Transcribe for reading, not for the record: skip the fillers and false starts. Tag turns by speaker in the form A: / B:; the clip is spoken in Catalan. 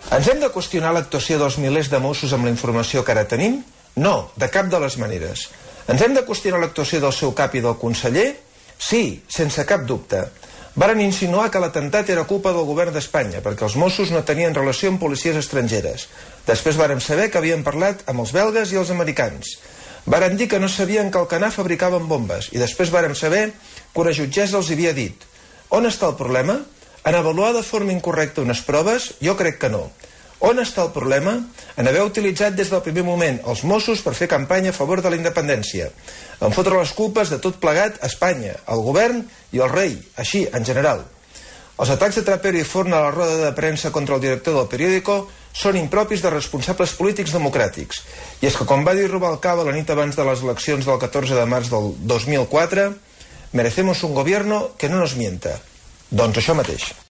A: Ens hem de qüestionar l'actuació dels milers de Mossos amb la informació que ara tenim? No, de cap de les maneres. Ens hem de qüestionar l'actuació del seu cap i del conseller? Sí, sense cap dubte. Varen insinuar que l'atemptat era culpa del govern d'Espanya, perquè els Mossos no tenien relació amb policies estrangeres. Després vàrem saber que havien parlat amb els belgues i els americans. Varen dir que no sabien que Alcanar fabricaven bombes, i després vàrem saber que una jutgessa els havia dit. On està el problema? En avaluar de forma incorrecta unes proves? Jo crec que no. On està el problema? En haver utilitzat des del primer moment els Mossos per fer campanya a favor de la independència. En fotre les culpes de tot plegat a Espanya, al govern i al rei, així, en general. Els atacs de Trapero i Forn a la roda de premsa contra el director del periòdico són impropis de responsables polítics democràtics. I és que, com va dir Rubalcaba la nit abans de les eleccions del 14 de març del 2004, merecemos un gobierno que no nos mienta. Doncs això mateix.